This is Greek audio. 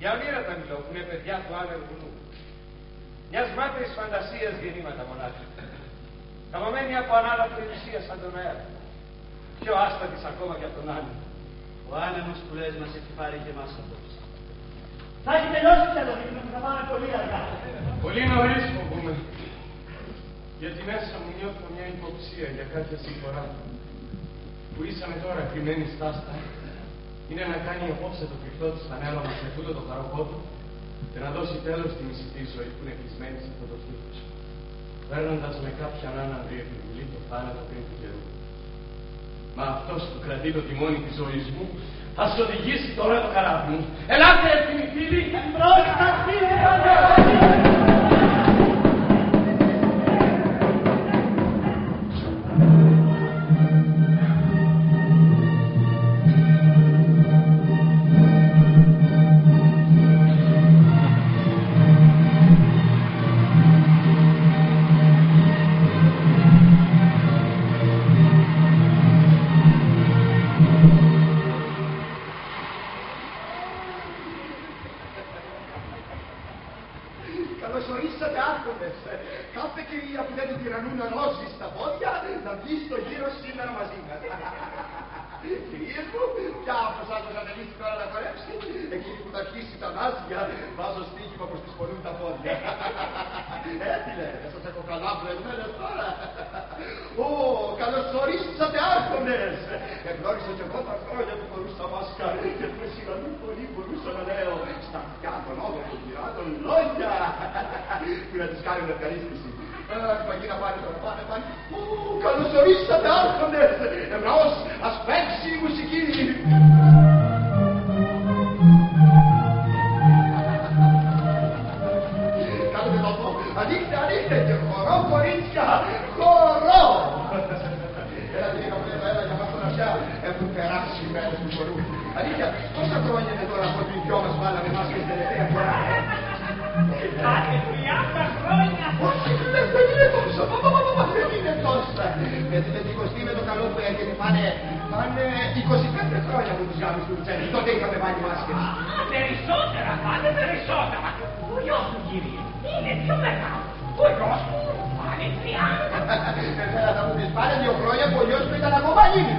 Για ονείρα τα μιλώ, που είναι παιδιά του άνεργου νου. Μιας μάτρης φαντασίας γεννήματα μονάχα. Καμωμένη από ανάλαφρη ουσία σαν τον αέρα. Πιο άστατης ακόμα και από τον άλλο. Ο άνεμος που λες μας έχει πάρει και εμάς απόψε. Θα έχει τελειώσει πια το δείπνο που θα πάμε πολύ αργά. Πολύ νωρίς φοβούμαι. Γιατί μέσα μου νιώθω μια υποψία για κάποια συμφορά. Που ήσαμε τώρα κρυμμένοι στάστα. Είναι να κάνει απόψε το κρυφτό της φανέλα μας με τούτο το χαροπό του και να δώσει τέλος στη μισητή ζωή που είναι κλεισμένη σε αυτό το στήθος. Παίρνοντας με κάποιον άνανδρη επιβουλή το θάνατο πριν του καιρού. Μα αυτός που κρατεί το τιμόνι της ζωής μου ας οδηγήσει τώρα το καράβι μου. Ελάτε έτοιμοι φίλοι! Εμπρός τα φίλοι! Καλωσορίσατε άρχοντες. Κάθε κυρία που δεν του τυραννούν ρόζι στα πόδια να βγει στο γύρο σήμερα μαζί μας. Κυρίες μου, ποια αυτός άντρας θα τελείσει τώρα να χορέψει? Εκείνη που θα αρχίσει τα νάζια, βάζω στοίχημα προς τις πονούν τα πόδια. Τι λέτε, σας έχω καλά βρεσμένες τώρα? Ω, καλωσορίσατε άρχοντες. Εγνώρισα και εγώ τα χρόνια που μπορούσα μάσκα και με σιγανού πολύ μπορούσα να λέω στα αυτιά των όδων των πειράτων λόγια που να τις κάνουν ευχαρίστηση. Παγί να πάνε τώρα, πάνε. Καλωσορίσατε άρχοντες. Εμπρός, ας παίξει η μουσική. Κάντε το, ανοίχτε και χορό κορίτσια, χορό. Έλα λίγα μου έλα για μας τον αυτιά, έχουν περάσει οι μέρες του χορού. Αλήθεια, πόσα χρόνια είναι τώρα από την δυο μας βάλαμε μάσκες τελευταία φορά? Κάθε 30 χρόνια! Όχι, δεν είναι τόσα, δεν είναι τόσα. Γιατί με την κοστή με το καλό που έρχεται πάνε 25 χρόνια που τους γάμους του Λουτσένη. Τότε είχαμε βάλει μάσκες. Περισσότερα, πάνε περισσότερα. Ο γιος του κύριε είναι πιο μεγάλο. Ο γιος του πάνε 30. Βέβαια θα μου πεις πάνε 2 χρόνια που ο γιος του ήταν ακόμα λίγο.